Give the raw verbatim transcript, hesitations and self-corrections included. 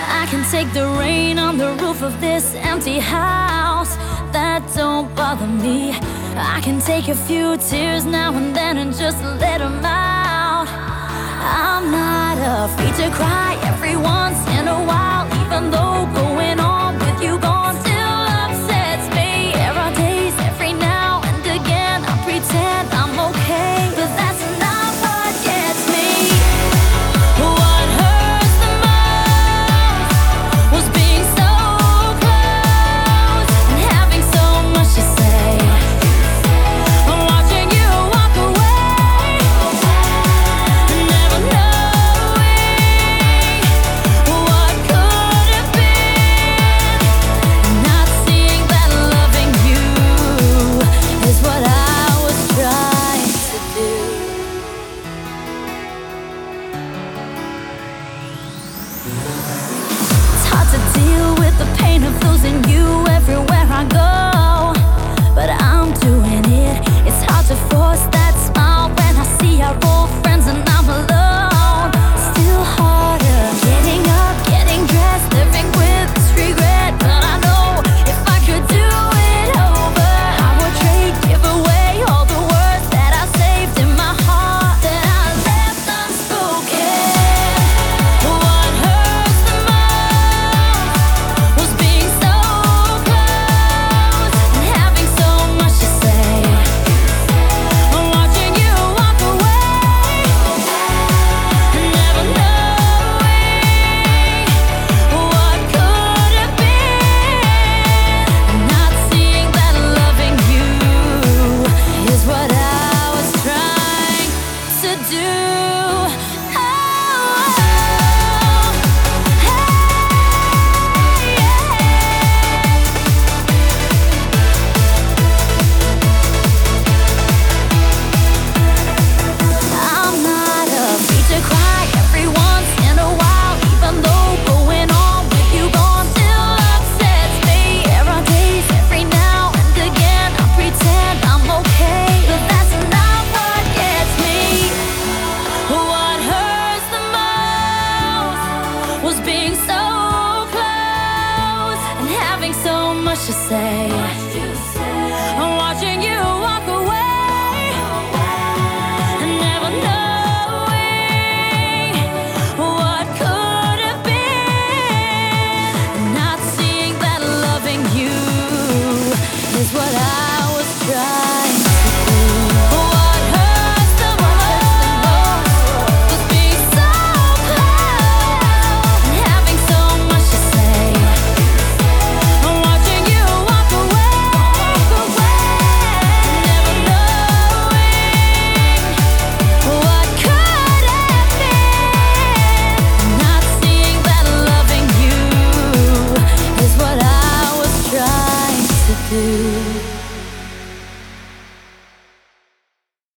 I can take the rain on the roof of this empty house. That don't bother me. I can take a few tears now and then and just let them out. I'm not afraid to cry every once in a while, even though going on with you gone still upsets me. There are days every now and again I pretend I'm okay, but that's not what gets me. What hurts the most was being so close and having so much to say. I'm watching you walk away, never knowing what could have been. Not seeing that loving you is what I was trying to do. It's hard to deal with the pain of losing you everywhere I go, but I'm doing it. It's hard to force that smile when I see our old friends and I'm alone. Still harder getting up, getting dressed, living with this regret. But I know if I could do it over, I would trade, give away all the words that I saved in my heart, that I left unspoken. What hurts the most was being so close and having so much to say. I'm watching you walk away, never knowing what could have been. Not seeing that loving you is what I was trying to do. Oh, I'm not afraid to cry every once in a while, even though going on with you gone still upsets me. There are days every now and again I pretend I'm okay, but that's not what gets me. What hurts the most was being so close and having so much to say.